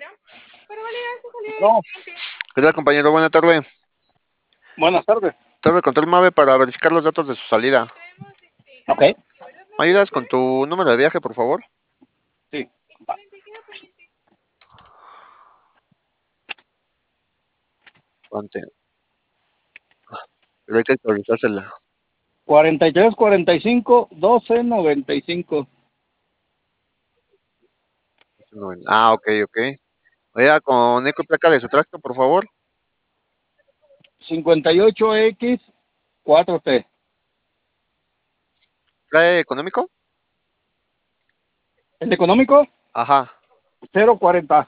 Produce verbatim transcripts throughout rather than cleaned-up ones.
No, ¿Qué tal, compañero? Buena tarde. buenas tardes. Torre Control Mave para verificar los datos de su salida. Ok, ¿Me ayudas con tu número de viaje, por favor? sí. Ante. Pero hay que actualizársela. cuarenta y tres, cuarenta y cinco, doce, noventa y cinco. Ah, ok, ok. Oiga, con eco y placa de su tracto, por favor. cincuenta y ocho X cuatro T. ¿Trae económico? ¿El económico? Ajá. cero cuarenta.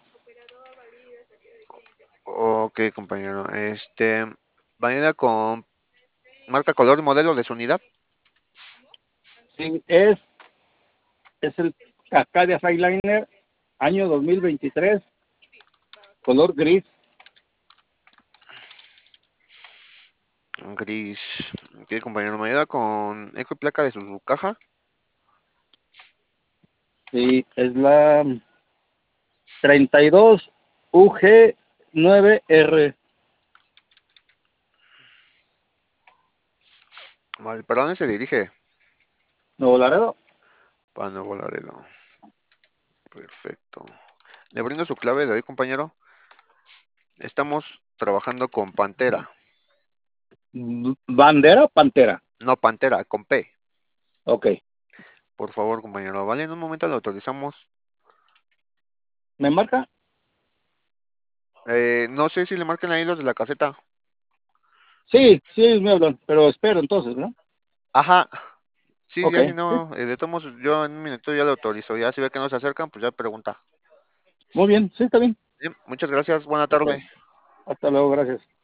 Ok, compañero. Este. ¿Va con marca, color y modelo de su unidad? Sí, es, es el Cascadia Skyliner año dos mil veintitrés, color gris. Gris. Ok, compañero. ¿Me ayuda con eco y placa de su caja? Sí, es la treinta y dos U G nueve R. Vale, ¿para dónde se dirige? Nuevo Laredo. Para Nuevo Laredo. Perfecto. Le brindo su clave de hoy, compañero. Estamos trabajando con Pantera. ¿Bandera o Pantera? No, Pantera, con P. Ok. Por favor, compañero. Vale, en un momento lo autorizamos. ¿Me marca? Eh, no sé si le marquen ahí los de la caseta. Sí, sí, me hablan, pero espero entonces, ¿no? Ajá. Sí, Ok, ya si sí. no, eh, de todos modos, yo en un minuto ya lo autorizo. Ya si ve que no se acercan, pues ya pregunta. Muy bien, sí, está bien. Bien, muchas gracias. Buena Hasta, tarde. hasta luego, gracias.